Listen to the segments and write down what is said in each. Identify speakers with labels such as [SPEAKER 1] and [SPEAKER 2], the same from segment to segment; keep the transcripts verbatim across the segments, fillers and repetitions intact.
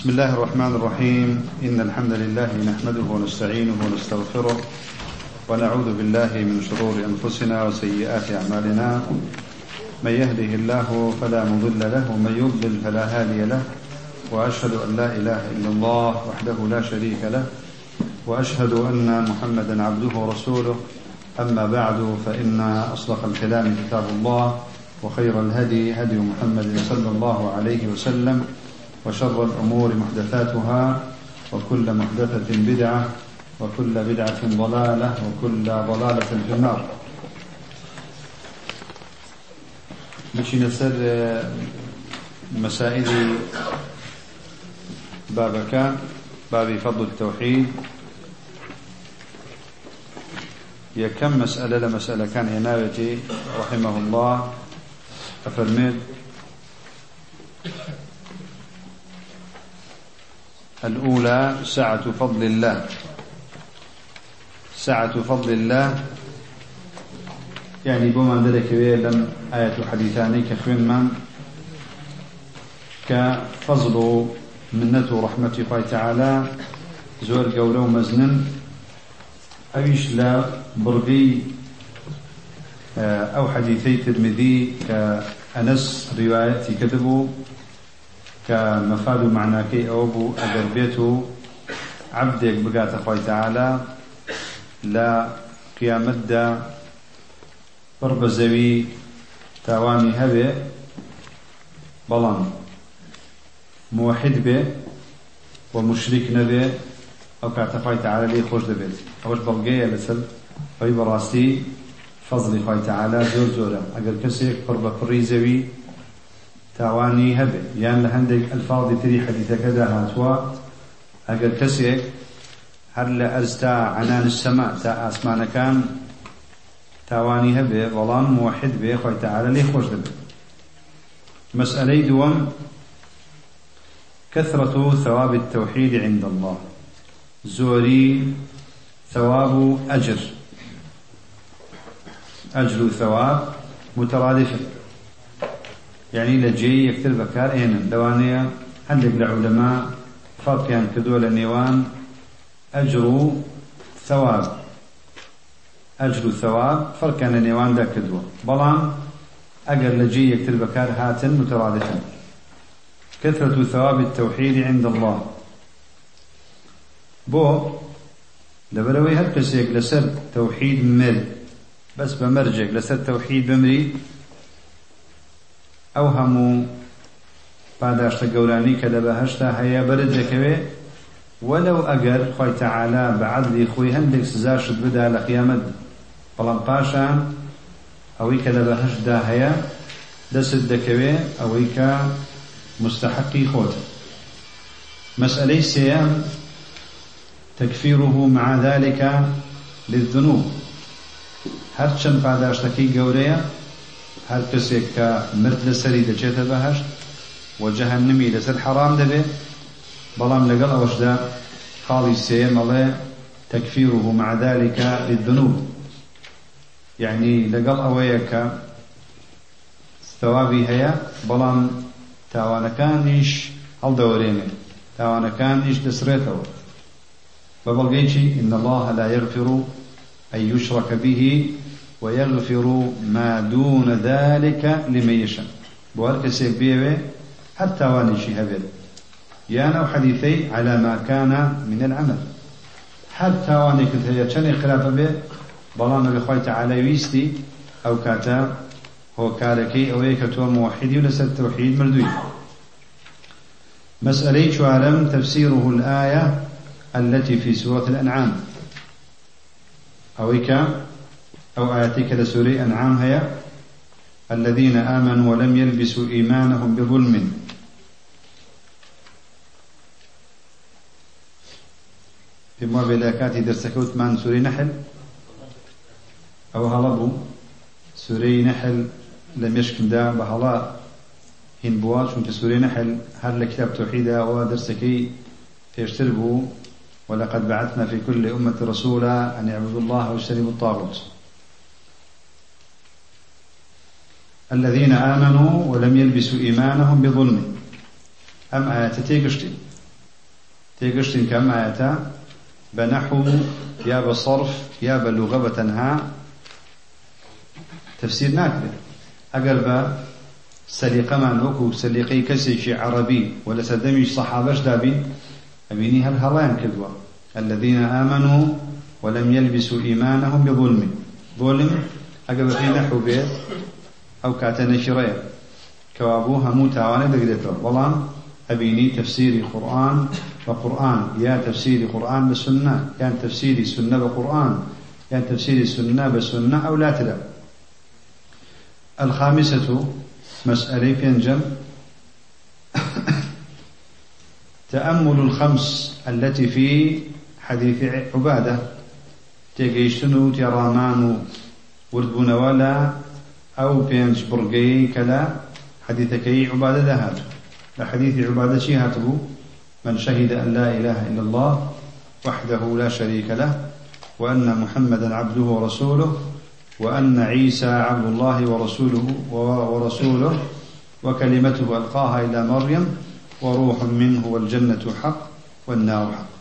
[SPEAKER 1] بسم الله الرحمن الرحيم. إن الحمد لله نحمده ونستعينه ونستغفره ونعوذ بالله من شرور أنفسنا وسيئات أعمالنا. من يهده الله فلا مضل له ومن يضلل فلا هادي له، وأشهد أن لا إله إلا الله وحده لا شريك له، وأشهد أن محمدا عبده ورسوله. أما بعد، فإن أصدق الكلام كتاب الله، وخير الهدي هدي محمد صلى الله عليه وسلم، وشر الأمور محدثاتها، وكل محدثة بدعة، وكل بدعة ضلالة، وكل ضلالة في النار. بشي نسر مسائل بابك باب فضل التوحيد. يا كم مسألة لمسألة كان عنايتي رحمه الله أفرمد. الأولى سعة فضل الله. سعة فضل الله يعني بما ذلك لم آية حديثاني كخوين من كفضل منته رحمة الله تعالى زور قولو مزنن أويش لا برقي أو حديثي ترمذي كأنس روايتي كتبوا كمفاد معناكي أو بو أدربيته عبدك بقات أخوي تعالى لا قيامت دا برب زوي تاواني هبه بلان موحد به ومشرك نبه أو كات أخوي تعالى لي خوش دبيت أوش بلقية لسل أي براستي فضل أخوي تعالى زور زورا أقل كسيك برب فري زوي تاواني هبه يعني لهندك الفاظ تري حديث كذا هاتوا أقل كسيك هل أزتا عنان السماء تا أسمان كان تاواني هبه ظلام موحد به أخوي تعالى لي خوش دبه. مسألة دوم كثرة ثواب التوحيد عند الله. زوري ثواب أجر أجر ثواب مترادفة، يعني لجي يكتر بكار هنا دوانية عندك العلماء فرق يعني كدول النيوان أجر ثواب أجر ثواب فرق يعني النيوان دا كدوة بلان أجر لجي يكتر بكار هاتن مترادفا. كثرة ثواب التوحيد عند الله بو لبلوي هل كسيك لسر توحيد مل بس بمرجع لسر توحيد بمري أوهموا بعد أشتا قولاني كدبا هشتا هيا برد ذكوي ولو أقر خوي تعالى بعدلي خوي هندك سزاشد بدا لقيامت بلانقاشا أوي كدبا هشتا هيا دسد ذكوي أوي كمستحقي خوت. مسألة سيام تكفيره مع ذلك للذنوب. هرچن بعد أشتكي قوليا هل كسيك كمرد لسري دجيت بهشت وجهنمي لسر حرام دبي بلام لقل أوشدا خالي سيم الله تكفيره مع ذلك للذنوب، يعني لقل أويك ثوابي هيا بلام تاوانا كان إيش هل دوريني تاوانا كان إيش دسريته فبلغيتي إن الله لا يغفر أن يشرك به ويغفر ما دون ذلك لمن يشاء. بوهر كسيك بيوي حتى وانشي هبل يانا وحديثي على ما كان من العمل حتى واني كنت هي تشاني خلافة به بلان بخوي تعالى ويستي أو كاتا هو كاركي أو يكتو موحدي ولسى التوحيد مردوي. مسألة شوارم تفسيره الآية التي في سورة الأنعام أو إكا أو آياتك لسورة أنعام هي الذين آمنوا ولم يلبسوا إيمانهم بظلم. في مبلاكات درسكوت من سورة نحل أو هلبوا سورة نحل لم يشكم دا بهلا هنبوات شون سورة نحل هل لكتاب توحيدا ودرسكي تشتربوا ولقد بعثنا في كل أمة رسولا أن يعبدوا الله واجتنبوا الطاغوت. الذين آمنوا ولم يلبسوا إيمانهم بظلم. أم آياتي قشتي تيقشتن كم آياتا بنحو يا بصرف يا بلغة بتنها تفسير ناكله أقرب سليقة من وكو سليقي كسيشي عربي ولا سدميش صحابش دابين أبيني هل هلان كذوة الذين آمنوا ولم يلبسوا إيمانهم بظلم ظلم أقرب في نحو بيت أو كاتنا شرية كوابوها موتاوانا دقدتها والله أبيني تفسير قرآن وقرآن يا تفسير قرآن بسنة كان تفسير سنة بقرآن كان تفسير سنة بسنة أو لا تلا. الخامسة مسألة في انجم تأمل الخمس التي في حديث عبادة تيجيشتنو تيرانانو وردبون ولا أو بينج برقي كلا حديثكي عبادة ذهاتو لحديث عبادة شيهاتبو من شهد أن لا إله إلا الله وحده لا شريك له وأن محمدا عبده ورسوله وأن عيسى عبد الله ورسوله ورسوله وكلمته ألقاها إلى مريم وروح منه والجنة حق والنار حق.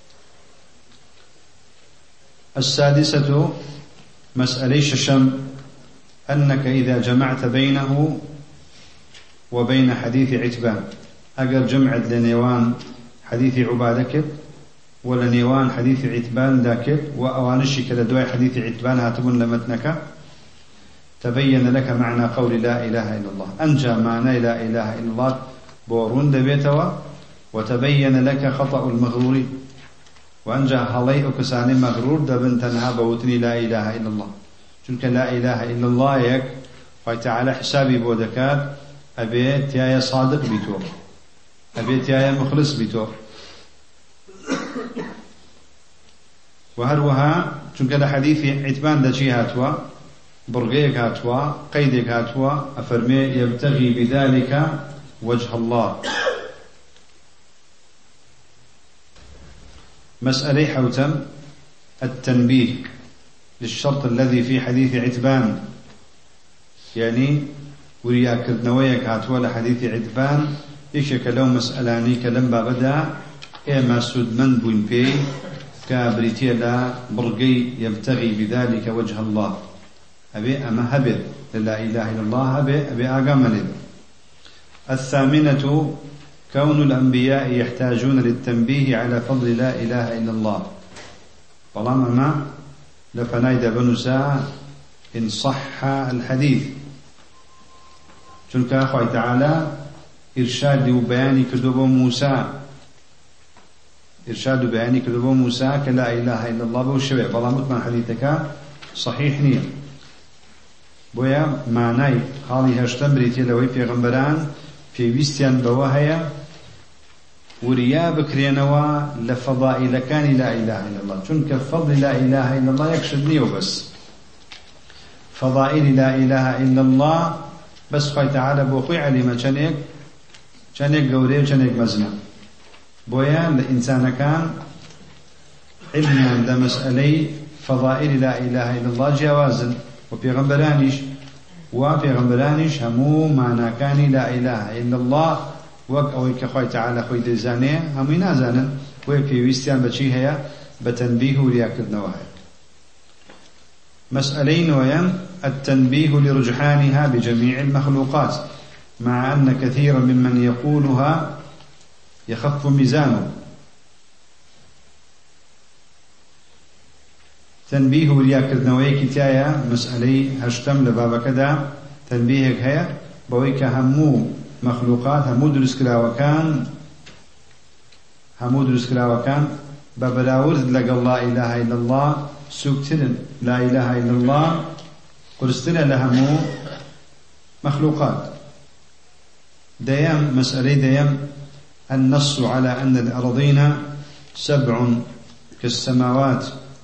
[SPEAKER 1] السادسة مسألة الشم أنك إذا جمعت بينه وبين حديث عتبان أجر جمعت لنيوان حديث عبادك ولا نيوان حديث عتبان ذاك وأوانشي كلا دواء حديث عتبان هاتبون لمتنك تبين لك معنى قول لا إله إلا الله أنجى معنى لا إله إلا الله بورون دبيتوا وتبين لك خطأ المغرور وأنجى هلي أكسان مغرور دبن تنها بوتني لا إله إلا الله تلك لا إله إلا الله يك فتعالى حسابي بودكات أبي تيايا صادق بيتور أبي تيايا مخلص بيتور وهروها چونك لحديث عتبان دشي هاتوا برغيك هاتوا قيدك هاتوا أفرمي يبتغي بذلك وجه الله. مسألة حوتم التنبيه للشرط الذي في حديث عتبان يعني ورياك نويك هاتوا لحديث عتبان إيشك لو مسألاني كلم بابدا إما سود من بوين بي كابريتي لا برقي يبتغي بذلك وجه الله أبي أما هبه لا إله إلا الله هبه أبي أقام. الثامنة كون الأنبياء يحتاجون للتنبيه على فضل لا إله إلا الله طالما ما لفنايد بنساء إن صح الحديث چونك أخوة تعالى إرشاد وبياني كذب موسى إرشاد بياني كذب موسى كلا إله إلا الله بوشبه بلا مطمئن حديثك صحيح نية بويا معناي خالي هشتمريتي لوي في غنبران في ويستيان بوهايا وريا بكرينوا لفضائل كان لا إله إلا الله چونك فضل لا إله إلا الله يكشدني وبس فضائل لا إله إلا الله بس خوي تعالى بوخوي عليما چنك چنك قوري وچنك مزنا بويا الإنسان كان علم عند مسألة فضائل لا إله إلا الله جوازا وبيغمبرانيش وبيغمبرانيش همو معنى كان لا إله إلا الله وك أويك خوي تعالى خوي دزاني همو نازانا ويكي ويستيان بچي هيا بتنبيه ولياكد نواهي. مسألين ويم التنبيه لرجحانها بجميع المخلوقات مع أن كثيرا ممن يقولها يخف ميزانه. تنبيه ولياكد نواهي كتايا مسألي هشتم لبابا كدا تنبيهك هيا بويك همو مخلوقات همو درس كلاوكان همو درس كلاوكان ببلاورد لقى الله إله إلا الله سوكتن لا إله إلا الله قرستنا لهمو مخلوقات. ديام مسألة ديام النص على أن الأرضين سبع كالسماوات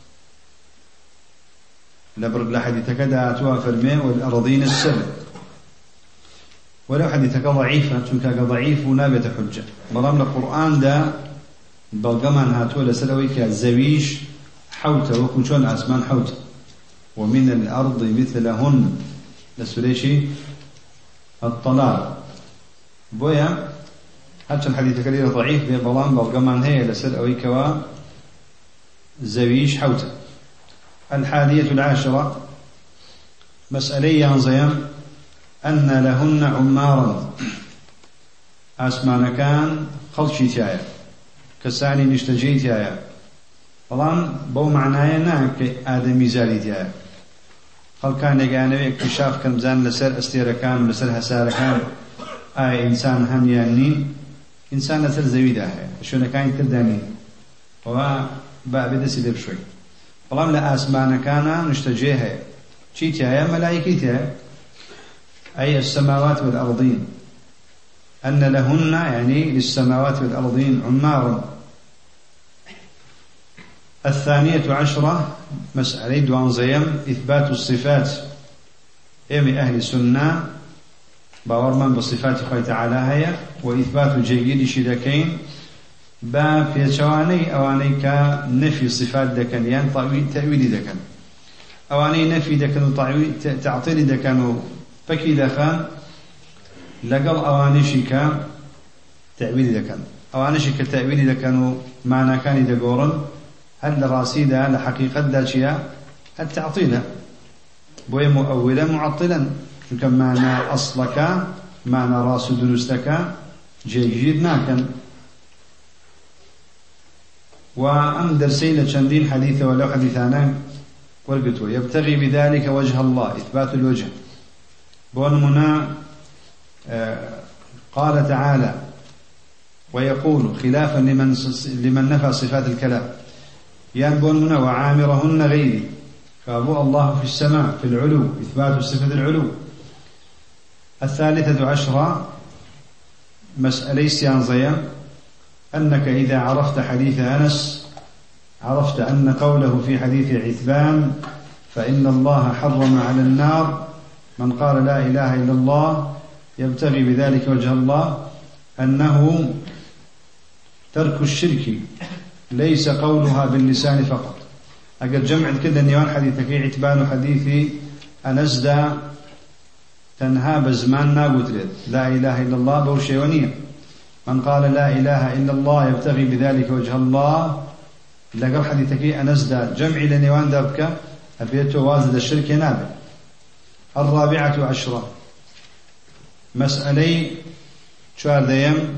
[SPEAKER 1] لبرد لحديثك دا توافر مين والأرضين السبع ولو حديثك ضعيفة تنكا ضعيف ونابت حجة برام القرآن دا بلغمان هاتوا لسلويك الزويش حوت وكوشون أسمان حوت ومن الأرض مثلهن لسليشي الطلال بويا حتى الحديث كليل ضعيف ببلان بلغمان هي لسر أو كوا زويش حوته. الحادية العاشرة مسألة ينظيم أن لهن عمارا أسمان كان خلشي تايا كساني نشتجي تايا بلان بو معناه ناك آدمي زالي تايا خل كان يقانوي اكتشاف كم زان لسر استيرا كان لسر هسارة كان آي إنسان هم يعني إنسان لسر زوي داهي شونا كان ترداني وما بابد سيدب شوي بلان لا أسمان كان نشتجيها شي تايا ملايكي تايا أي السماوات والأرضين أن لهن يعني للسماوات والأرضين عمار. الثانية عشرة مسألة دوان زيم إثبات الصفات إم أهل السنة باورمان بصفات الله تعالى هي وإثبات جيد شدكين با في شواني أواني كنفي صفات دكان يعني تأويل دكان أواني نفي دكان تعطيل دكان فكي دخان لقل أوانيشي كان تأويل دكان أوانيشي كتأويل دكانوا معنى كان دقورا هل راسيدا لحقيقة داشيا التعطيل بوي مؤولا معطلا كم معنى أصلك معنى راس دروستك جيد ناكن. وأم درسين شندين حديث ولو حديثانا ورقتوا يبتغي بذلك وجه الله إثبات الوجه بونمنا آه قال تعالى ويقول خلافا لمن لمن نفى صفات الكلام ينبوننا وعامرهن غيري فأبو الله في السماء في العلو إثبات صفة العلو. الثالثة عشرة مسألة سيانزيا أنك إذا عرفت حديث أنس عرفت أن قوله في حديث عثمان فإن الله حرم على النار من قال لا إله إلا الله يبتغي بذلك وجه الله أنه ترك الشرك ليس قولها باللسان فقط. أقل جمع كذا نيوان حديثك عتبان حديثي أنزدا تنهى بزمان ناقوتريد لا إله إلا الله بوشيونية من قال لا إله إلا الله يبتغي بذلك وجه الله لقل حديثك أنزدا جمع لنيوان دابك أبيت وازد الشرك نابع. الرابعة عشرة مسألة شوار ديم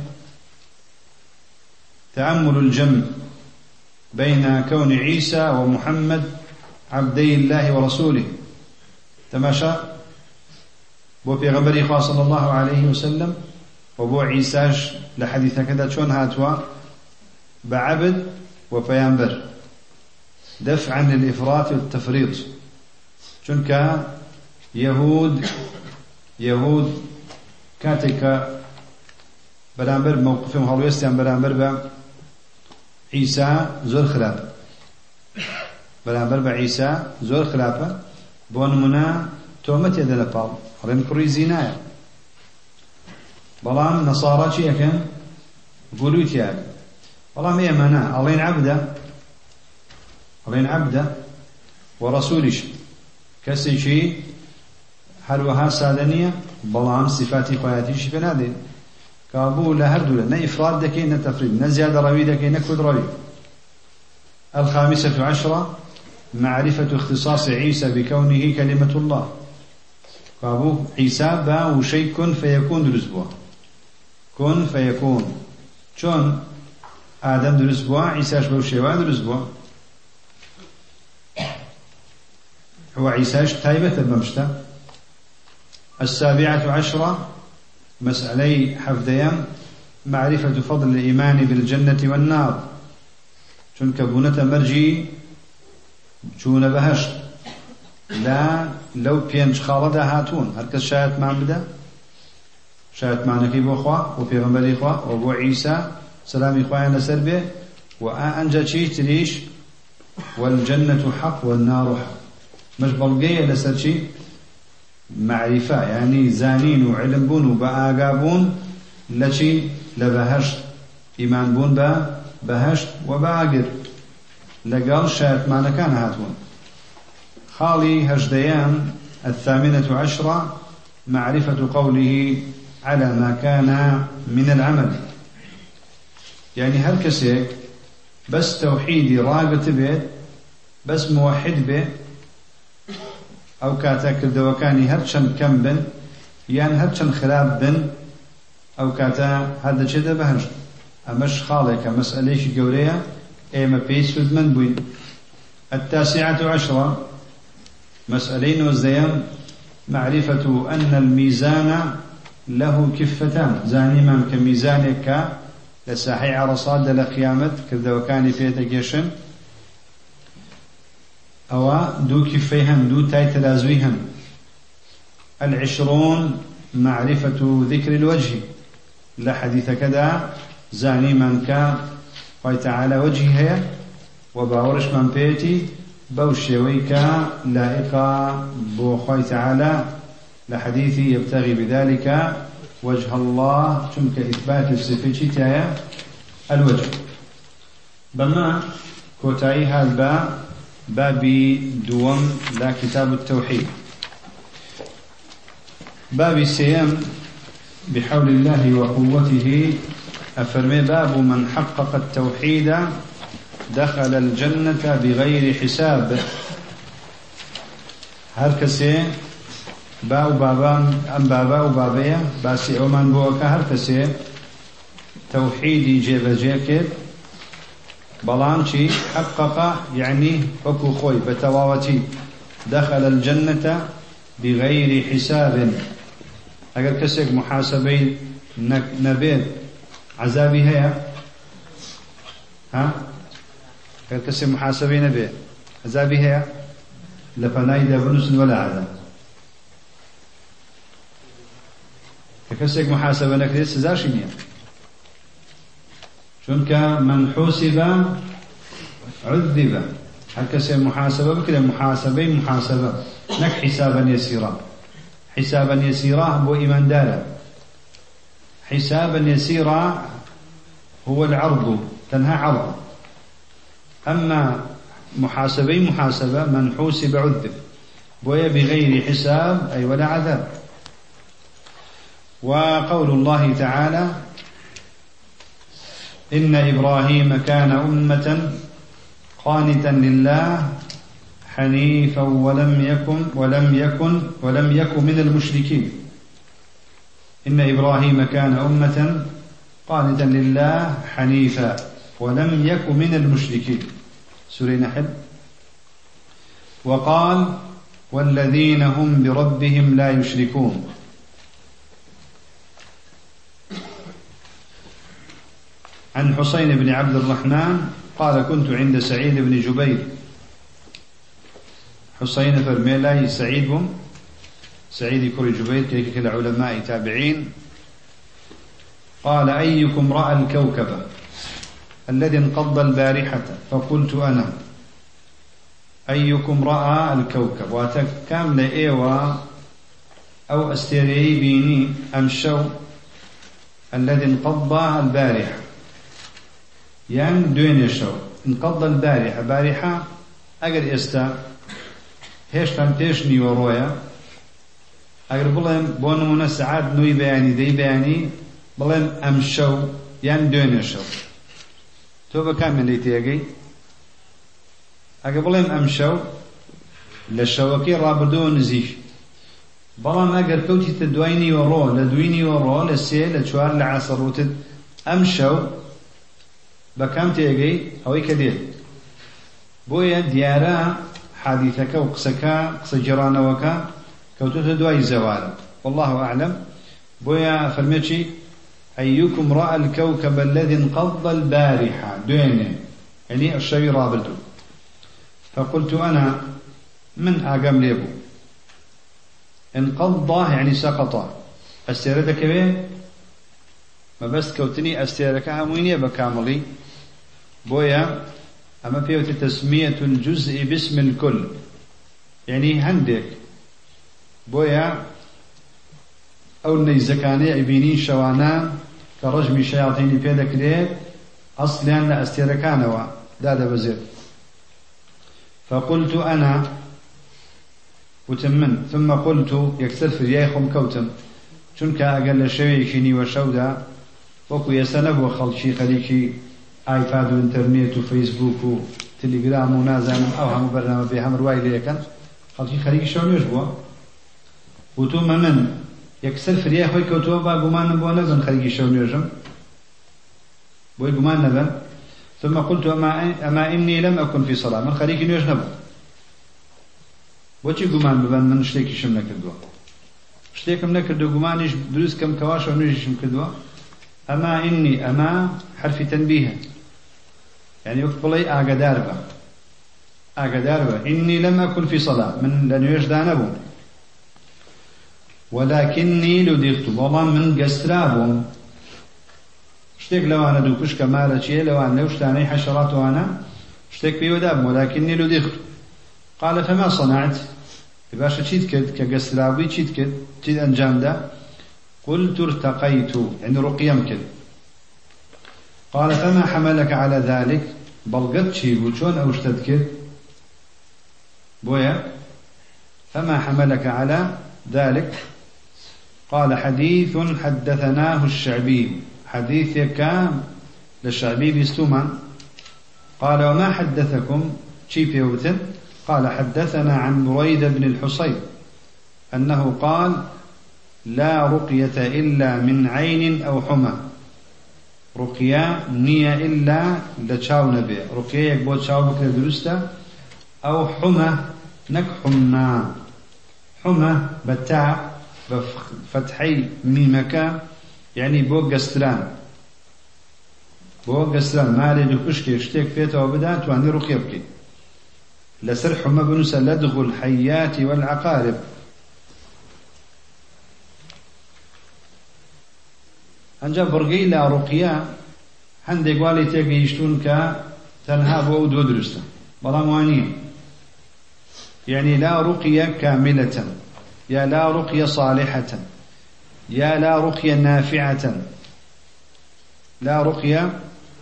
[SPEAKER 1] تأمل الجمع بين كون عيسى ومحمد عبدي الله ورسوله تماشى بو بيغمبري خاص صلى الله عليه وسلم وبو عيساش لحديث كذا شون هاتوا بعبد وبيامبر دفعا للإفراط والتفريط چونك يهود يهود كاتك برامبر موقفهم هلويستيان برامبر با عيسى زور خلافه برامبر با عيسى زور خلافه بون منا تومت يد لبال رين كري زينايا بلام نصارى شي كان قولوا تياب بلام هي منا الله عبده الله عبده ورسولش كسي شي هلوها سادنية بلام صفاتي قياتي شي فنادي كابو لهردو نا إفراد دكي نا تفريد نا زيادة روي دكي نا كود روي. الخامسة عشرة معرفة اختصاص عيسى بكونه كلمة الله كابو عيسى با وشي كن فيكون درسبوا كن فيكون شون آدم درسبوا عيساش بوشيوا درسبوا هو عيساش تايبة بمشتا. السابعة عشرة مسألة حفظيان معرفة فضل الإيمان بالجنة والنار چونك بونة مرجي چون بهشت لا لو بينج خالده هاتون هركز شايت معن بدا شايت معنكي بو أخوة وبيغمبري أخوة وبو عيسى سلامي أخوة نسر به وأنجا شي تريش والجنة حق والنار حق مش بلقية لسر شي معرفة يعني زانين وعلم بون وبآقابون لشي لبهشت إيمان بون با بهشت وباقر لقال شايت معنى كان هاتون. خالي هجديان الثامنة عشرة معرفة قوله على ما كان من العمل يعني هر كسيك بس توحيدي راقت بيت بس موحد بيت أو كاتا كردوكاني هرشن كم بن يعني هرشن خراب بن أو كاتا هذا شيء بهج أمش خالك مسألة جورية إما بيس من بوين. التاسعة عشرة مسألين والزيان معرفة أن الميزان له كفتان زاني من كميزانك لساحي عرصاد لقيامة كردوكاني فيتا جيشن أو دو كفيهن دو تاي تلازويهن. العشرون معرفة ذكر الوجه لحديث كذا زاني من كان قال تعالى وجهه وباورش من بيتي بوشويك لائقا بوخي تعالى لحديث يبتغي بذلك وجه الله شمك إثبات الصفة الوجه. بما كوتاي هالباء بابي دوم لا كتاب التوحيد. بابي سيام بحول الله وقوته أفرمي باب من حقق التوحيد دخل الجنة بغير حساب. هركسي باو بابان أم بابا وبابية باسي عمان بوكا هركسي توحيدي جيب جيكت بلانشي حقق يعني حكو خوي بتواوتي دخل الجنة بغير حساب. أقل كسيك محاسبين نبيت عذابي هيا ها أقل كسيك محاسبين نبيت عذابي هيا لفناي دابنوس ولا عذاب. كسيك محاسبة نكريت سزاشينيا شونك من حوسب عذب. هل كسيك محاسبة بكذا محاسبين محاسبة نك حسابا يسيرا حسابا يسيرا بو إيمان دالا. حسابا يسيرا هو العرض تنهى عرض. أما محاسبين محاسبة من حوسب عذب بويا بغير حساب أي ولا عذاب. وقول الله تعالى إن إبراهيم كان أمة قانتا لله حنيفا ولم يكن ولم يكن ولم يكن من المشركين. إن إبراهيم كان أمة قانتا لله حنيفا ولم يكن من المشركين سورة نحل. وقال والذين هم بربهم لا يشركون. عن حسين بن عبد الرحمن قال كنت عند سعيد بن جبير. حسين فرميلاي سعيد بن سعيد كوري جبير كيك كلا علماء تابعين. قال أيكم رأى الكوكب الذي انقض البارحة فقلت أنا. أيكم رأى الكوكب واتكام لإيوا أو أستيري بيني أمشو الذي انقض البارحة يعني دوين يشو انقض البارحة بارحة أجر إستا هيش تمتيش نيورويا أجر بلهم بونمونا ساعات نوي بياني دي بياني بلهم أمشو يعني دوين يشو تو بكامل ليتيجي أجر بلهم أمشو للشوكي رابردو نزيش بلهم أجر كوتي تدويني ورو لدويني ورو للسيل لشوار لعصر وتد أمشو بكام تيجي أو كدير بويا ديارا حادثك وقسكا قس جيران وكا كوتوت دواي زوال والله أعلم. بويا فرميتشي أيكم رأى الكوكب الذي انقض البارحة دوينه يعني الشوي رابطه. فقلت أنا من أقام ليبو انقض يعني سقط أستيردك به ما بس كوتني أستيرك هموينية بكاملي. بويا أما فيه تسمية الجزء باسم الكل يعني هندك بويا أو نيزكاني عبينين شوانا كرجم شياطين في ذلك ليه أصلا لا أستيركانوا دادا بزير. فقلت أنا وتمن ثم قلت يكسر في رياخم كوتم شنك أقل شوي كني وشودا وكو يسنب وخلشي خليكي آيباد وإنترنت وفيسبوك وتليجرام ونازم أو هم برنامج بهم رواي ليكن خلقي خريج شون يجوا وتوم من يكسر فريا خوي كتوبا جمان بونا بن خريج شون يجم بوي جمان نبن ثم قلت أما أما إني لم أكن في صلاة من خريج يجنب وشي جمان ببن من شتيك شم نكدوا شتيكم نكدوا جمانيش دروس كم كواش ونجيش مكدوا أما إني أما حرف تنبيه يعني وقبلي أقدار با أقدار با إني لم أكن في صلاة من لن يجدان بو ولكني لدغت والله من قسترابهم اشتك لو أنا دوكش كمالة شيء لو أنا لوشتاني حشرات وأنا اشتك في وداب ولكني لدغت قال فما صنعت باشا تشيد كد كقسترابي تشيد كد تشيد أنجام ده قلت ارتقيت يعني رقيم كد قال فما حملك على ذلك بلغت شي وشون أو اشتد كد بويا فما حملك على ذلك قال حديث حدثناه الشعبي حديث كام للشعبي بيستوما قال وما حدثكم شي بيوتن قال حدثنا عن بريدة بن الحصيب أنه قال لا رقية إلا من عين أو حمى رقية نية إلا لتشاو نبي رقية يكبوت شاو بكرة درسته أو حمى نك حمى حمى بتاع بفتحي ميمكا يعني بو قستران بو قستران مالي لكشكي اشتيك فيته وبدا تواني رقية بكي لسر حمى بنسى لدغ الحيات والعقارب أنجا برقي لا رقية هندي قوالي تيجي يشتون كا تنها بو دو درسته بلا موانية يعني لا رقية كاملة يا لا رقية صالحة يا لا رقية نافعة لا رقية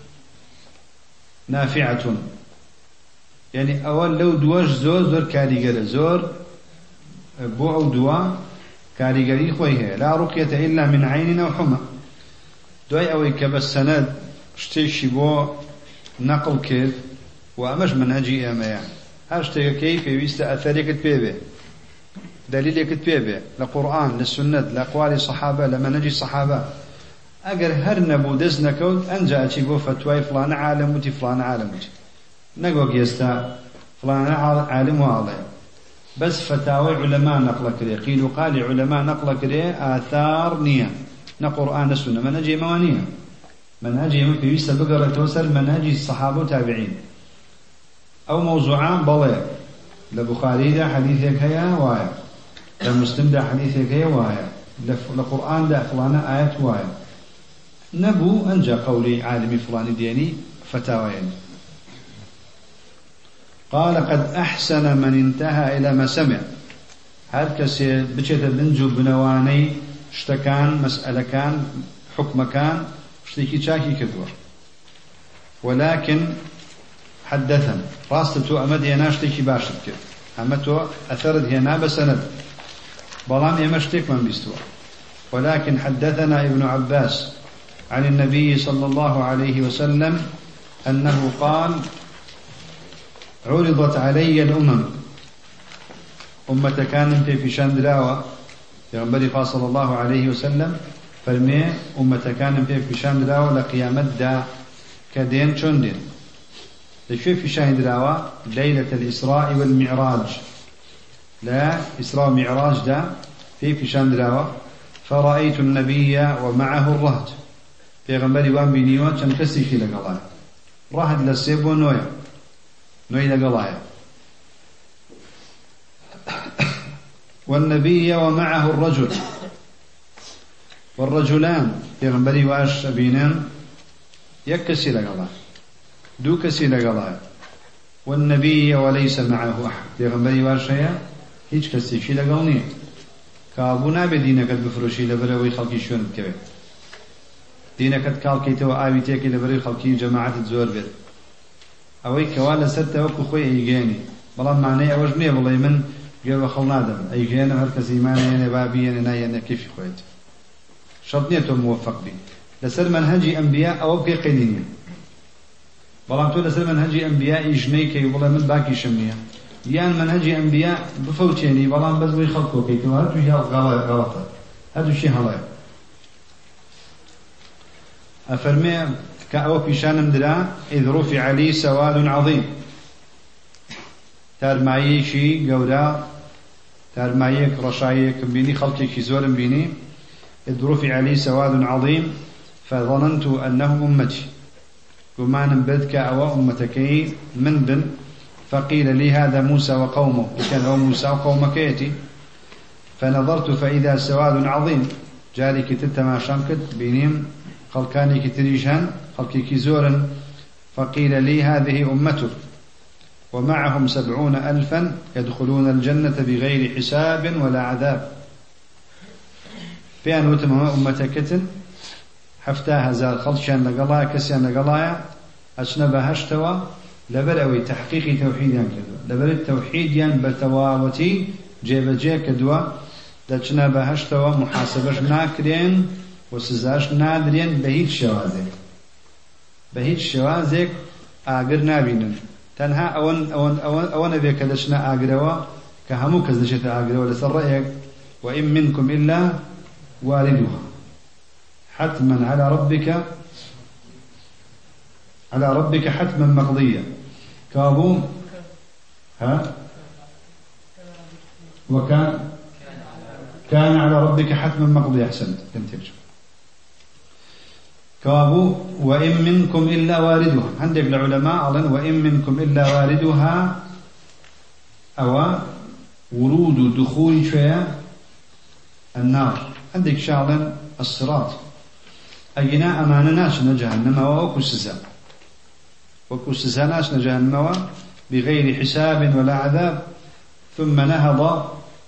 [SPEAKER 1] نافعة يعني أول لو دواش زور زور كاريجر زور بو أو دوا كاريجري خويه لا رقية إلا من عين أو حمى دوای ئەوەی کە بە سەنەد شتێکی بۆ نەقڵ کرد و ئەمەش منهەجی ئێمەیە هەر شتێکەکەی پێویستە ئەثەرێکت پێ بێ دەلیلێکت پێ بێ لە قورئان لە سونەت لە ئەقوالی سەحابە لە مەنهەجی سەحابە ئەگەر هەر نەبوو دەست نەکەوت ئەنجا ئەچی بۆ فتوای فلانە عالم وتی فلانە عالم وتی نەگوەک ئێستا فلانە عالم واڵێ بەس فتاوای عولەما نەقڵە کرێ قیل و قالی عولەما نەقڵە کرێ ئاثار نییە نقرآن السنة منهج موانية منهج يمن في ويسا بقرة توسل منهج الصحابة والتابعين أو موضوعان بلى لبخاري ده حديثك هيا وايا لمسلم ده حديثك هيا وايا لقرآن ده فلانة آيات وايا نبو أنجا قولي عالمي فلان ديني فتاوين قال قد أحسن من انتهى إلى ما سمع هر كسي بچت بنجو بنواني شتكان مسألة كان حكم كان شتيكي شاكي كدور ولكن حدثا راستو أمد هنا شتيكي باشد كد أمتو أثرد هنا بسند بلام يمشتك من بيستوى ولكن حدثنا ابن عباس عن النبي صلى الله عليه وسلم أنه قال عرضت علي الأمم أمة كان في شاندراوة پیغمبر خدا صلی الله علیه وسلم فرمی امت کانم پی فشان دراو لقیامت دا کدین چون دین لشوی فشان دراو ليلة الإسراء والمعراج لا إسراء معراج دا في فشان دراو فرأيت النبي ومعه الرهط پیغمبر وان بینیو چند کسی فی لقلاه رهط لسیب و نوی نوی لقلاه والنبي ومعه الرجل والرجلان پیغمبری واش بینن یک کسی لقلاه دو کسی لقلاه والنبي وليس معه أحد پیغمبری واش هيا هیچ کسی شی لقل نیه کابونا به دینکت بفروشی لبروی خلقی شون بکوی دینکت کالکیتو آوی تیکی لبروی خلقی جماعت زور بید اوی کوالا سرت وکو خوی ایگانی بلا معنی اوش نیه بلا من قال خلنادم أي جينا هركز إيمانيا بابيا نايا كيف خويت شرط نيته موفق بي لسر منهج أنبياء أو بكي قيدين بلام تقول لسر منهجي أنبياء جنيك يقول من باقي شمية يان منهجي أنبياء بفوتيني بلام بس بيخلقوا كي تقول هذا شيء غلطة هذا شيء هلاي أفرمي كأو بيشان مدرا إذ رفع لي سواد عظيم ترمايي شي قولا ترمايك رشايك بيني خلقك زور بيني إذ رفع لي سواد عظيم فظننت أنهم أمتي وما نبذك أو أمتكي من بن فقيل لي هذا موسى وقومه كان هو موسى وقومك يأتي فنظرت فإذا سواد عظيم جاري كتت ما شمكت بينهم خلقاني كتريشان خلقي كزورا فقيل لي هذه أمته ومعهم سبعون ألفا يدخلون الجنة بغير حساب ولا عذاب بيان وتم أمتكتن حفتاها زال خلشان لقلايا كسيان لقلايا أشنبها هشتوا لبرأوي تحقيق توحيديان كدوا لبر التوحيديان بتواوتي جيب جي كدوا دجنبها هشتوا محاسبش ناكرين وسزاش نادرين بهيج شوازك بهيج شوازك آقر نابينن تنها أون أون أون أون بيك دشنا آقروا كهمو كزدشت آقروا لسر رأيك وإن منكم إلا واردها حتما على ربك على ربك حتما مقضية كابو ها وكان كان على ربك حتما مقضية أحسنت تنتج كابو وإن منكم إلا واردها عندك العلماء علن وإن منكم إلا واردها أو ورود دخول شيء النار عندك شعلا الصراط أجناء أمانة ناشنا جهنم وأكو السزا وأكو السزا ناشنا جهنم بغير حساب ولا عذاب ثم نهض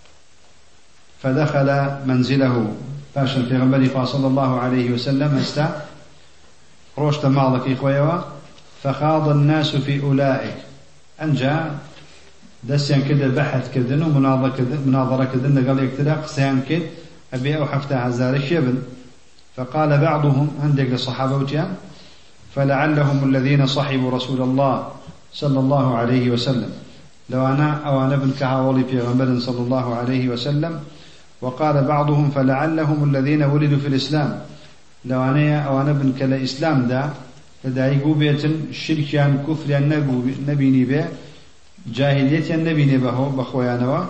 [SPEAKER 1] فدخل منزله فاشل في غنبري صلى الله عليه وسلم استا روشت مالك إخويوا فخاض الناس في أولئك أنجا دسيان كده بحث كذن ومناظرة كذن قال يكترق سيان كد أبي أو حفتها زارش يبن فقال بعضهم عندك الصحابة وجيان فلعلهم الذين صحبوا رسول الله صلى الله عليه وسلم لو أنا أو أنا ابن كهاولي في غنبر صلى الله عليه وسلم وقال بعضهم فلعلهم الذين ولدوا في الإسلام لو أنا أو أنا ابن كلا إسلام دا لدايقوا بيت الشركيان كفريان نبي نبي جاهليتيان نبي نبهو بخويانوا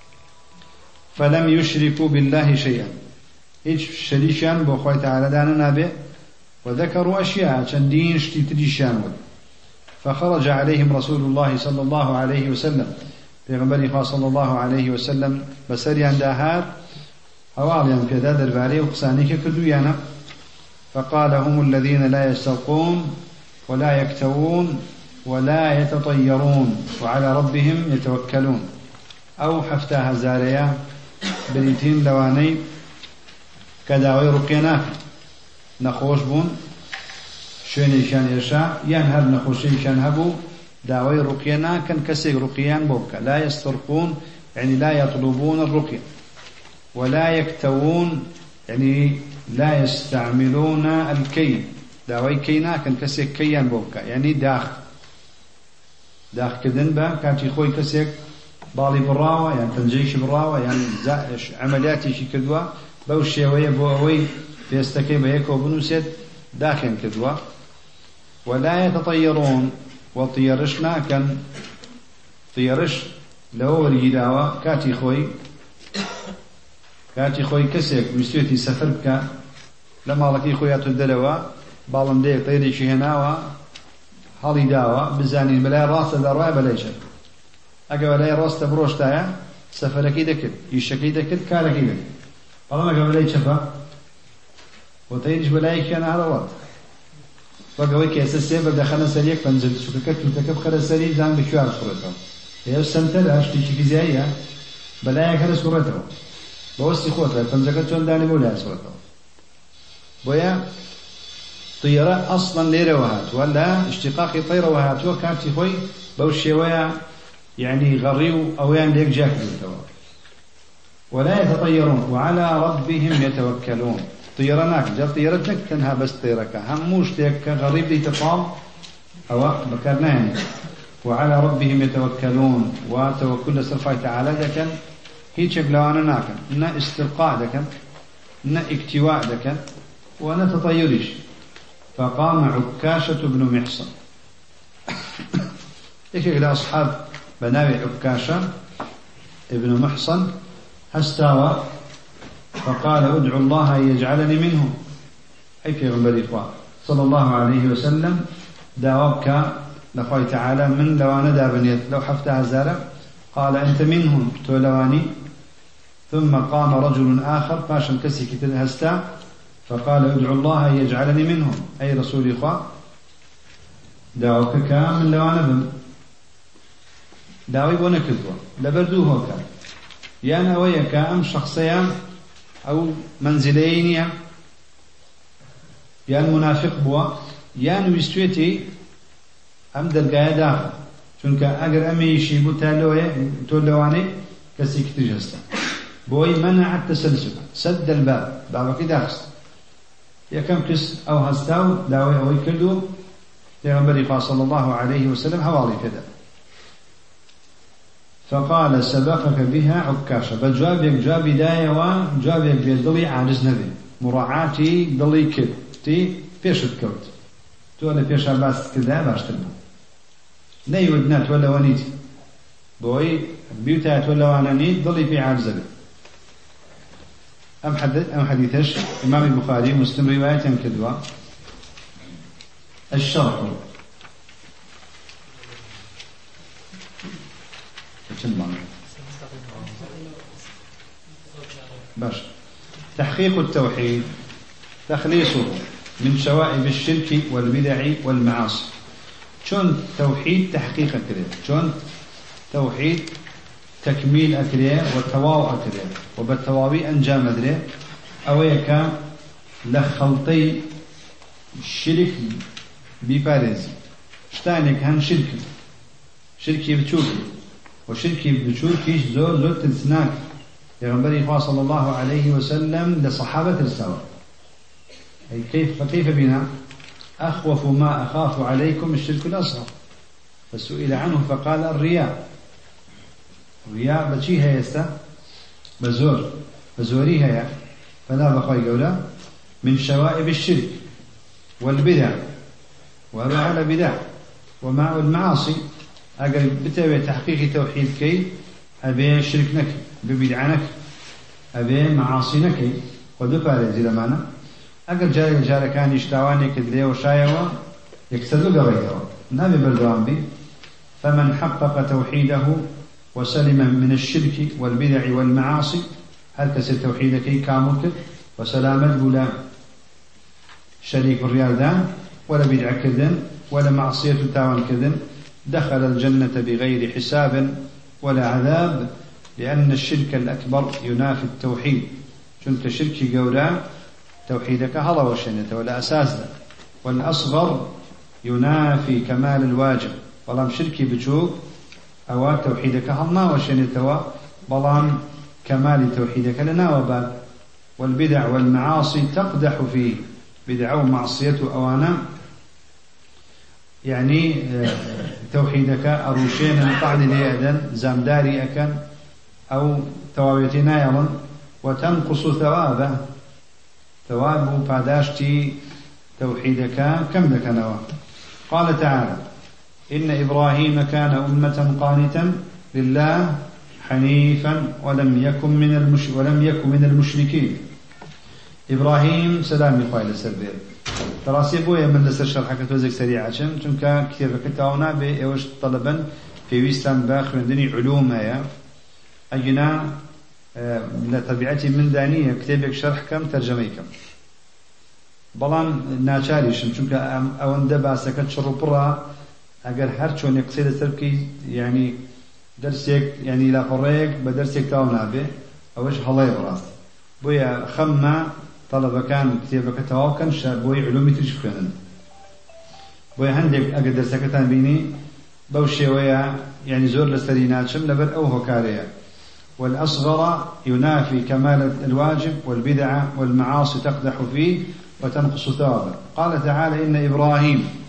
[SPEAKER 1] فلم يشركوا بالله شيئا إيش شريشان بخوي تعالى دانا نبي وذكروا أشياء شندين شتيتريشان فخرج عليهم رسول الله صلى الله عليه وسلم في غنبري صلى الله عليه وسلم بسريان داهات هواليان في ذا درباري وقسانيك كدويانا فقال هم الذين لا يسترقون ولا يكتوون ولا يتطيرون وعلى ربهم يتوكلون أو حفتاها زاريا بريتين لواني كداوي رقيناك نخوش بون شويني شان يشاء ينهب نخوشي شان هبو داوي رقينا كان كسي رقيان بوكا لا يسترقون يعني لا يطلبون الرقية ولا يكتوون يعني لا يستعملون الكي داوي كينا كان كسي كيان بوكا يعني داخ داخ كدن با كانتي خوي كسيك بالي براوة يعني تنجيش براوة يعني عملياتي شي كدوا بوشي ويا بووي فيستكي بيكو بنوسيد داخل كدوا ولا يتطيرون وطيرشنا كان طيرش لو ريداوا كاتي خوي كاتي خوي كسيك مستويتي سفر بك لما لكي خوياتو الدلوا بالم دي طيري شي هناوا هالي داوا بزاني بلا راس دروا بلا شيء اگه بلا راس بروشتايا سفركي دكت يشكي دكت كاركي دكت والله ما قبل شفا وطيرش بلاي كان هذا وقت وقوي كيس السيف دخلنا سريع فنزل شو كتب تكب خلص سريع زان بشوار صورته هي السنتر عشت شيء كزايا بلاي خلص صورته بوستي خوته فنزل كتون داني مولا صورته بويا طيارة أصلا ليرة وهات ولا اشتقاق طيرة وهات وكانت خوي بوشي ويا يعني غريو أو يعني ليك جاك بالتوا ولا يتطيرون وعلى ربهم يتوكلون طيرانك جا طيرتك تنها بس طيرك هموش تيك غريب لي تفام أو بكرناه وعلى ربهم يتوكلون وتوكل سرفاي تعالى دكن هيك بلوانا ناكن نا استلقاء دكن نا اكتواء دكن ونا تطيرش. فقام عكاشة بن محصن إيش إلى أصحاب بناوي عكاشة ابن محصن هستاوى فقال ادعو الله أن يجعلني منهم. أي في غنبري صلى الله عليه وسلم داوبك لخوي تعالى من لوانا دابنيت لو حفتها زارة قال أنت منهم تولواني. ثم قام رجل آخر فاشن كسي كتل هستا فقال ادعو الله أن يجعلني منهم. أي رسول إخوة داوك كامل لوانا بم داوي بونا كذوة لبردوه كان يانا ويا أم شخصيا أو منزلين يان منافق بوا يان ويستويتي أم دلقايا داخل چونك أقر أمي يشيبو تولواني كسي كتجستا بوي منع التسلسل سد الباب بابك داخل يكم كس أو هستاو داوي أو يكدو لغنبري صلى الله عليه وسلم حوالي كذا. فقال سبقك بها عكاشة بجوابك جواب داية وجوابك بيدلي عاجز نبي مراعاتي دلي كد تي فيش تكوت تولى فيش عباس كذا باشترنا نيودنا تولى ونيتي بوي بيوتا تولى وانانيت دلي في عاجز بي. أم حدث أم حديثش إمام البخاري مسلم رواية كدوا الشرح باش تحقيق التوحيد تخليصه من شوائب الشرك والبدع والمعاصي. شون توحيد تحقيق أكره شون توحيد تكميل أكره والتواو أكره وبالتواوي أنجام أدره أو يكام لخلطي الشرك ببارز شتانك هن شرك شركي بتشوف وشركي بتشوف كيش زور زور تلسناك يغنبري صلى الله عليه وسلم لصحابة السوا. أي كيف فكيف بنا أخوف ما أخاف عليكم الشرك الأصغر. فسئل عنه فقال الرياء. الرياء بشيها يستا بزور بزوريها يا فلا بخاي قولا من شوائب الشرك والبدع وهذا على بدع ومع المعاصي. أقل بتابع تحقيق توحيد كي أبي شرك نكي ببدعنك أبي معاصي نكي ودفع زي لمانا أقل جاري جاري كان يشتاواني كذليه وشايوا يكسدوا قبيله نبي بردوان بي. فمن حقق توحيده وسلم من الشرك والبدع والمعاصي هل كسر توحيدك كامل وسلامة الغلام شريك الريال دان ولا بدع كذن ولا معصية تاوان كذن دخل الجنة بغير حساب ولا عذاب. لأن الشرك الأكبر ينافي التوحيد. شنك شركي قولا توحيدك هلا وشنة ولا أساس ده. والأصغر ينافي كمال الواجب بلام شركي بتشوك أو توحيدك هلا وشنة بلام كمال توحيدك لنا وبال. والبدع والمعاصي تقدح فيه بدع ومعصية أوانا يعني توحيدك أروشين طعن ليأذن زامداري أكن أو توابيتنا يلن وتنقص ثوابه ثواب فاداشتي توحيدك كم لك نوا. قال تعالى إن إبراهيم كان أمة قانتا لله حنيفا ولم يكن من المش ولم يكن من المشركين. إبراهيم سلام يخوي لسبيل تراسي بويا من لسر شرحك توزك سريعة چونك كتابك تاونا بإيوش طلبا في ويستان باخر عندني علوم هيا أجنا لطبيعتي من دانية كتابك شرح كم ترجمي كم بلان ناچاريشم چونك أونده باسكت شرطرا أقل هرچون يقصيد سركي يعني درسك يعني لا فريق بدرسك تاونا به أوش هلاي براس بويا خمّا طلب كان كتابك تواكن بوي علومي تجفن بوي عندك أقدر سكتان بيني بوشي ويا يعني زور لسترينات شم لبر أو هكاريا. والأصغر ينافي كمال الواجب والبدع والمعاصي تقدح فيه وتنقص ثوابه. قال تعالى إن إبراهيم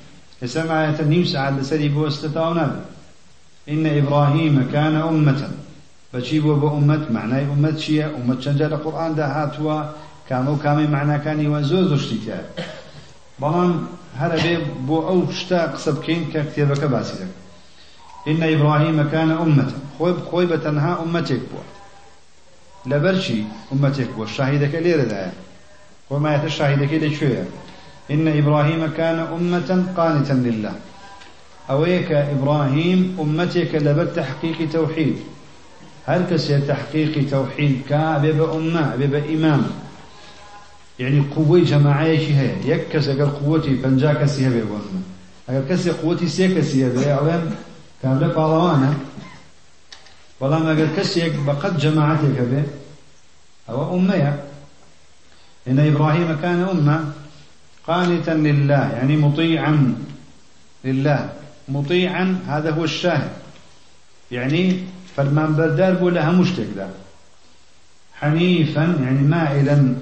[SPEAKER 1] يسمع يتنيم سعد لسري بوستتاونا إن إبراهيم كان أمة بجيبوا بأمة معنى أمة شيء أمة شنجال القرآن ده هاتوا كانوا كامي معنى كان يوزوز اشتكاء بلان هذا بي بو أو اشتاق سبكين ككتابك باسلك إن إبراهيم كان أمة خويب خويبة تنها أمتك بو لبرشي أمتك بو الشاهدك ليرة ده وما يتشاهدك لشوية إن إبراهيم كان أمة قانتا لله أويك إبراهيم أمتك لبر تحقيق توحيد هل كسي تحقيق توحيد كابب أمة بب إمام يعني قوة جماعية شيء يكس أجر قوتي بنجا كسي هبه بأمة أجر كسي قوتي سي كسي هبه أولا كاملة بالوانا والله أجر كسي بقد جماعتك هبه أو أمة إن إبراهيم كان أمة قانتا لله يعني مطيعا لله مطيعا هذا هو الشاهد يعني فالمان بردار بولها مشتك ذا حنيفا يعني مائلا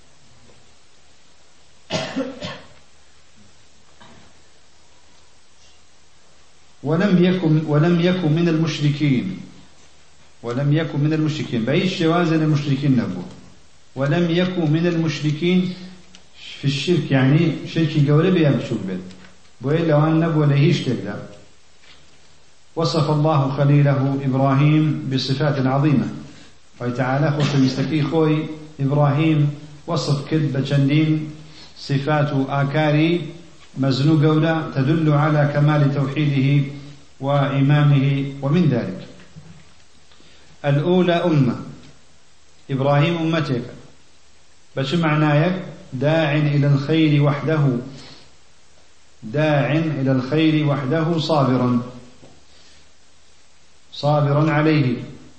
[SPEAKER 1] ولم يكن ولم يكن من المشركين ولم يكن من المشركين بأي شوازن المشركين نبوه ولم يكن من المشركين في الشرك يعني شرك قولي بيام شربت بوين لو أن نبوه لهيش تقدر وصف الله خليله إبراهيم بصفات عظيمة وتعالى خوش مستكي خوي إبراهيم وصف كد بجندين صفات آكاري مزنو قولا تدل على كمال توحيده وإمامه ومن ذلك الأولى أمة إبراهيم أمتك بش معناك داع إلى الخير وحده داع إلى الخير وحده صابرا صابرا عليه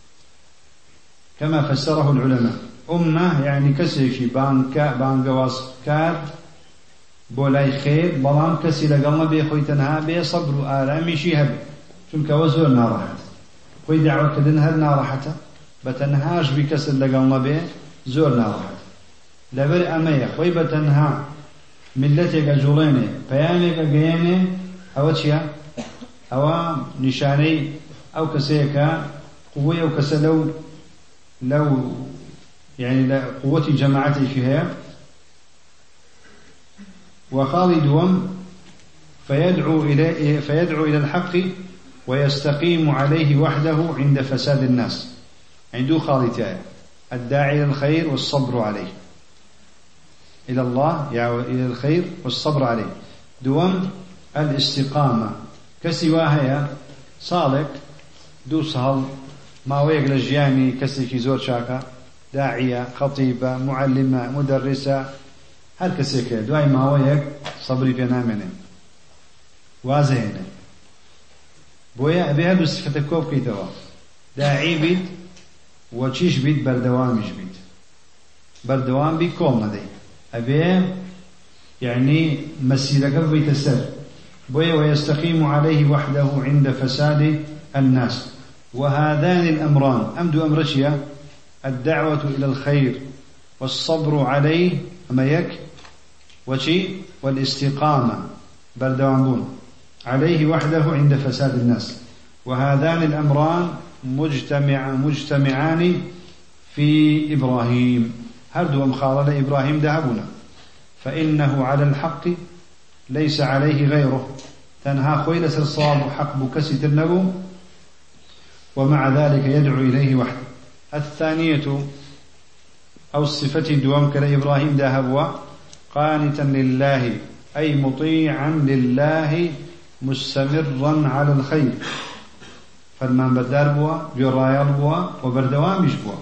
[SPEAKER 1] كما فسره العلماء أمة يعني كسيشي بانكا بانقواس كار بولاي خير بلان كسي لقلنا بي خوي تنها بي صبر آرامي شي هبي چونك وزور نارحت خوي دعوة كدن هل نارحته بتنهاش بكسر لقلنا بي زور نارحت لبر أمية خوي بتنها ملتك جوليني بيامك قياني أو تشيا أو نشاني أو كسيكا قوية أو كسلو لو يعني قوة جماعتي فيها وخالدهم فيدعو إلى فيدعو إلى الحق ويستقيم عليه وحده عند فساد الناس عنده خالتين الداعي إلى الخير والصبر عليه إلى الله يعني إلى الخير والصبر عليه دوم الاستقامة كسواها صالك دو سهل ما ويق لجياني كسيكي زور شاكا داعية خطيبة معلمة مدرسة هل كسيكي دواي ما ويق صبري في نامنه وازهنه بويا أبي هدو صفة كوب كيتوا داعي بيت وشيش بيت بردوامش بيت بردوام بيت كوم هذي أبي يعني مسيرك بيت السر بويا ويستقيم عليه وحده عند فساد الناس وهذان الأمران أمد أمرشيا الدعوة إلى الخير والصبر عليه أما يك وشي والاستقامة بردوامبون عليه وحده عند فساد الناس وهذان الأمران مجتمع مجتمعان في إبراهيم هردوا مخالة إبراهيم ذهبنا فإنه على الحق ليس عليه غيره تنها خويلة الصواب حق بكسة النبو ومع ذلك يدعو إليه وحده الثانية أو الصفة دوام كإبراهيم ذهبوا قانتا لله أي مطيعا لله مستمرا على الخير فالمان بدار بوا جرايا بوا وبردوام بوا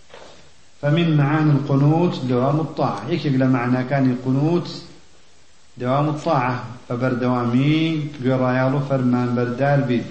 [SPEAKER 1] فمن معاني القنوت دوام الطاعة يكيق لمعنى كان القنوت دوام الطاعة فبردوامي جرايا فرمان بردار بي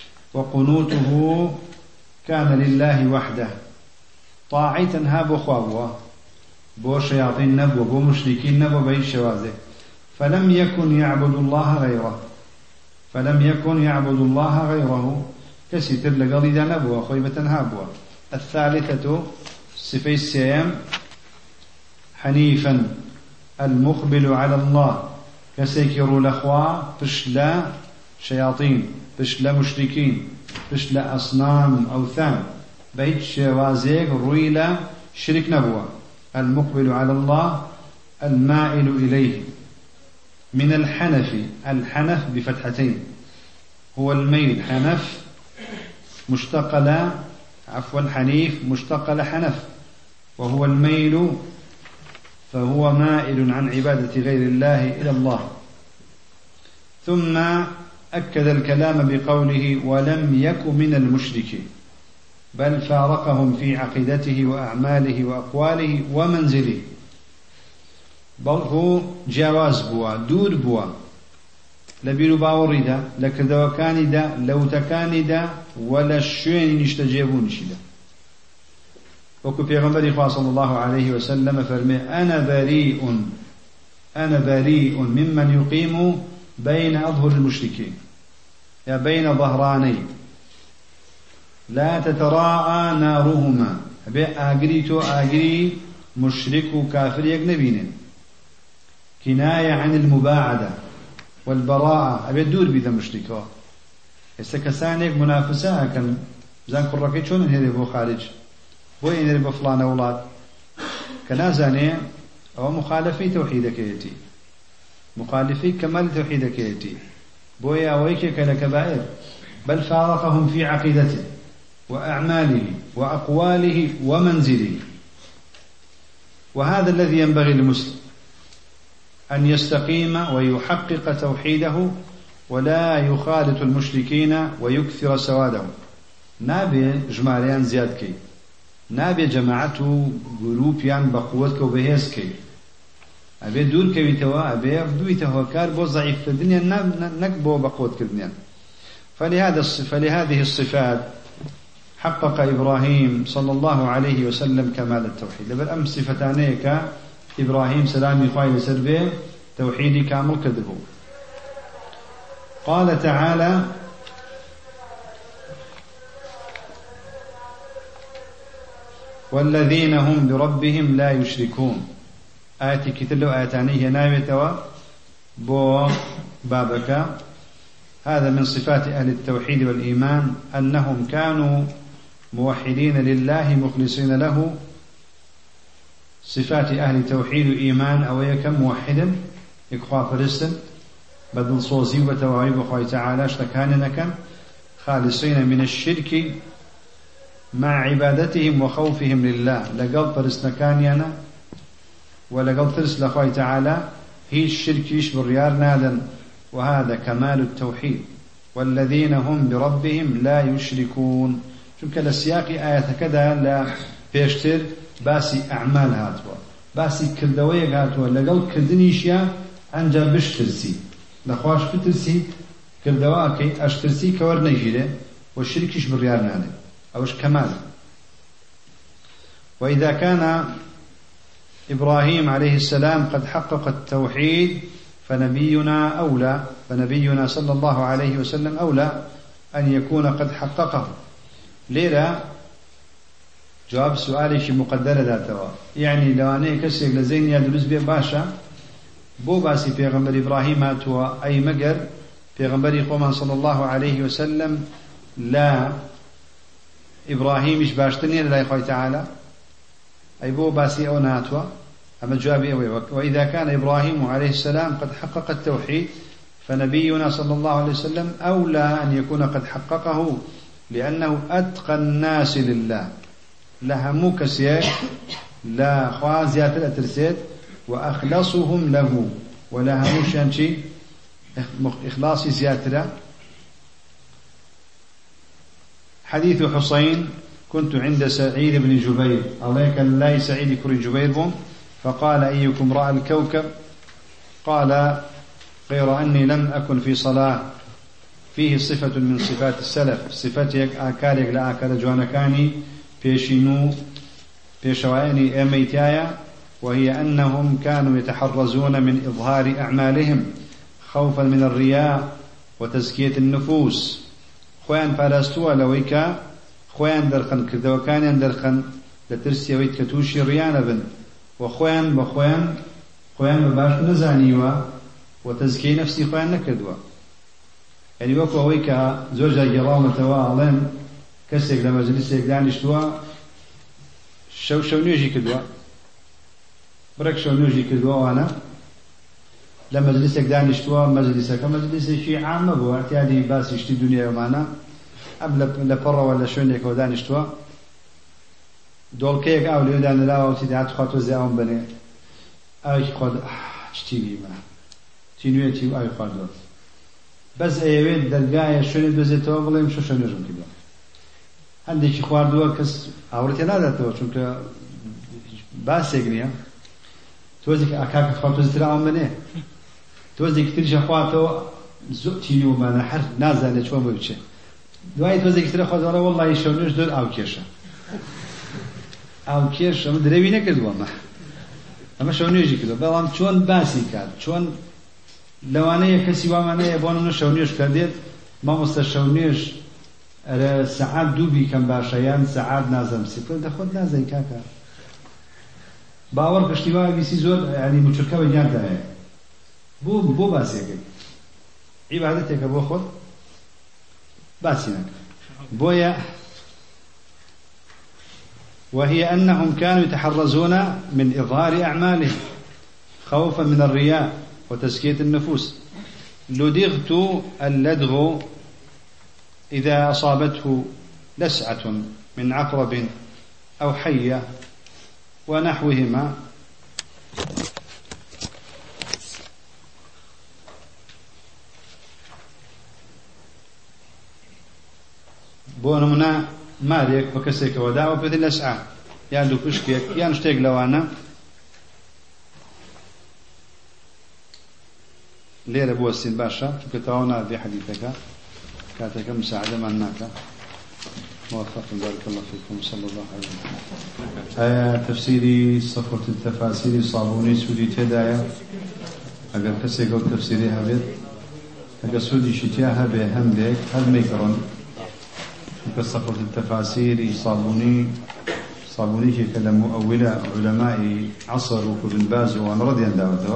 [SPEAKER 1] وقنوته كان لله وحده طاعي تنها بو خوابوا بو شياطين نبو بو مشركين نبو بي شوازه فلم يكن يعبد الله غيره فلم يكن يعبد الله غيره كسيتر لقضي نبوة خيبة هابوة الثالثة صفي السيام حنيفا المقبل على الله كسيكي رو لخوا بشلا شياطين بشلا مشركين بشلا أصنام أوثان بيت شوازيك رويلا شرك نبوة المقبل على الله المائل إليه من الحنف الحنف بفتحتين هو الميل حنف مشتق ل عفوا حنيف مشتق لحنف وهو الميل فهو مائل عن عبادة غير الله إلى الله. ثم أكد الكلام بقوله ولم يك من المشركين بل فارقهم في عقيدته وأعماله وأقواله ومنزله بل هو جواز بوا دور بوا لبيرو باوري دا لكردوكاني دا لوتكاني دا ولا الشوين نشتجيبون شدا وكو پیغمبر خواه صلى الله عليه وسلم فرمي أنا بريء أنا بريء ممن يقيم بين أظهر المشركين يا بين ظهراني لا تتراءى نارهما أبي أجري تو أجري مشرك وكافر يجنبين كناية عن المباعدة والبراءة أبي الدور بذا مشركة استكسانك منافسة كان زان كركي شون هذي بو خارج بو إنري بفلان أولاد كنازاني أو مخالفي توحيدك يأتي مخالفي كمال توحيدك يأتي بو يا ويك كالكبائر بل فارقهم في عقيدته وأعماله وأقواله ومنزله. وهذا الذي ينبغي للمسلم أن يستقيم ويحقق توحيده ولا يخالط المشركين ويكثر سوادهم. نابي جماليان زيادكي نابي جماعته جروبيان بقوتك وبهيسكي أبي دور كويتوا أبي بدويته كار بو ضعيف في الدنيا نكبو بقوتك الدنيا. فلهذا فلهذه الصفات حقق إبراهيم صلى الله عليه وسلم كمال التوحيد. لبل أم صفتانيك إبراهيم سلامي خايل سربي توحيدي كامل كذبه. قال تعالى والذين هم بربهم لا يشركون. آياتي كتلو آياتانيه نايمتوا بو بابك. هذا من صفات أهل التوحيد والإيمان أنهم كانوا موحدين لله مخلصين له. صفات أهل توحيد وإيمان أو يكم موحدا يكخوا فرسن بدل صوزي وتوعيب أخوة تعالى اشتكاننك خالصين من الشرك مع عبادتهم وخوفهم لله. لقل فرسنا كانينا ولقل فرس لأخوة تعالى هي الشرك يشبر ريار نادا. وهذا كمال التوحيد. والذين هم بربهم لا يشركون. شوف كالسياق آية كذا لا بيشتر باسي أعمال هاتوا باسي كردوية هاتوا لقل كردنيشيا أنجا بشترسي لخواش بترسي كردواكي أشترسي كور نيجيره والشركش بريار ناده أوش كمال. وإذا كان إبراهيم عليه السلام قد حقق التوحيد فنبينا أولى فنبينا صلى الله عليه وسلم أولى أن يكون قد حققه. ليلة جواب سؤالي مقدرة ذاتوا يعني لو أنا كسيك لزين يدرس بيه باشا بو باسي پیغمبر إبراهيم هاتوا أي مقر پیغمبر قوما صلى الله عليه وسلم لا إبراهيم إش باشتني لله خوي تعالى أي بو باسي أو ناتوا. أما جوابي أوي. وإذا كان إبراهيم عليه السلام قد حقق التوحيد فنبينا صلى الله عليه وسلم أولى أن يكون قد حققه لأنه أتقى الناس لله لها موكسية لا خوازيات الأترسيت وأخلصهم له ولا موشانشي إخلاصي زياتنا. حديث حسين كنت عند سعيد بن جبير عليك الله سعيد كري جبير بهم فقال أيكم رأى الكوكب قال غير أني لم أكن في صلاة فيه صفة من صفات السلف صفات آكالك لآكال جوانكاني بيشينو بيشوائني أميتايا وهي أنهم كانوا يتحرزون من إظهار أعمالهم خوفا من الرياء وتزكية النفوس. خوان فارستوا لويكا خوان درخن كذا وكان درخن لترسي ويتكتوشي ريانا بن وخوان بخوان خوان بباش نزانيوا وتزكي نفسي خوان نكردوا يعني وەکو ئەوەی کە زۆر جار گەڕاومەتەوە ئەڵێن کەسێک لە مەجلیسێک دانیشتووە شەو شەو نوێژی کردووە بڕێک شەو نوێژی کردووە ئەوانە لە مەجلیسێک دانیشتووە مەجلیسەکە مەجلیسێکی عامە بوو احتیاجی باسی شتی دنیایەمانە ئەم لە پەڕەوە لە شوێنێکەوە دانیشتووە دۆڵکەیەک ئاو لێو دانراوە وتی داهات خوا تۆزێ ئەوم بنێ ئاوێکی خوا چتی بیمە چی نوێتی و ئاوی خواردووە بەس ئەیەوێت دەرگایە شوێنێ دۆزێتەوە بڵێم شەو شەو نوێژم کردووە هەندێکی خواردووە کەس ئاوڕێتێ ناداتەوە چونکە باسێک نییە تۆزێک ئاکاکە خوا تۆزتر ئەوم بنێ تۆزێکی تریشە خواتەوە زۆر تینی ومانە هەر نازانێت چۆن بۆ بچێ دوای تۆزێکی ترە خوازەڵە وەڵڵی شەو نوێژ زۆر ئاو کێشە ئاو کێش ئەمە درەوی نەکردووە ئەمە ئەمە شەو نوێژی کردووە بەڵام چۆن باسی کات چۆن لەوانەیە کەسی وامانەیە بۆ نمونە شەو نوێژ کردێت مامۆستا شەو نوێژ ئەرە سەعات دوو بیکەم باشە یان سەعات نازەم سیفر دەخۆت نازەی کاکە باوەڕ پشتیوان بیسی زۆر ینی موچورکەوە گیاندایە بۆ بۆ باسیەکەی عیبادەتێکە بۆ خۆت باسی نەکە بۆیە وهي أنهم كانوا يتحرزون من إظهار أعمالهم خوفا من الرياء وتزكية النفوس لدغت اللدغ إذا أصابته لسعة من عقرب أو حية ونحوهما بونمنا مالك وكسيك وداع وبذل الأسعى يعني لو كشكيك يعني اشتيق لوانا ليلة بوستين باشا فكتاونا في حديثك كاتك مساعدة معناك موفق بارك الله فيكم صلى الله عليه وسلم. آية تفسيري صفوة التفاسير صابوني سودي تدايا أقل كسيك تفسيري هبت أقل سودي شتياها بهم بيك هل ميكرون كصفوة التفاسير صابوني صابوني كلام مؤولة علماء عصر وابن باز وأنا رضي الله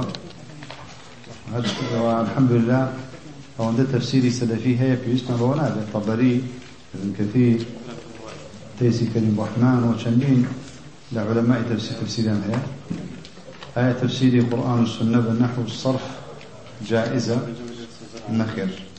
[SPEAKER 1] والحمد لله وعند تفسيري سلفي هي في اسم روانا الطبري ابن كثير تيسي كريم الرحمن وشنين لعلماء تفسير تفسيرهم هي آية تفسيري قرآن السنة بالنحو الصرف جائزة النخير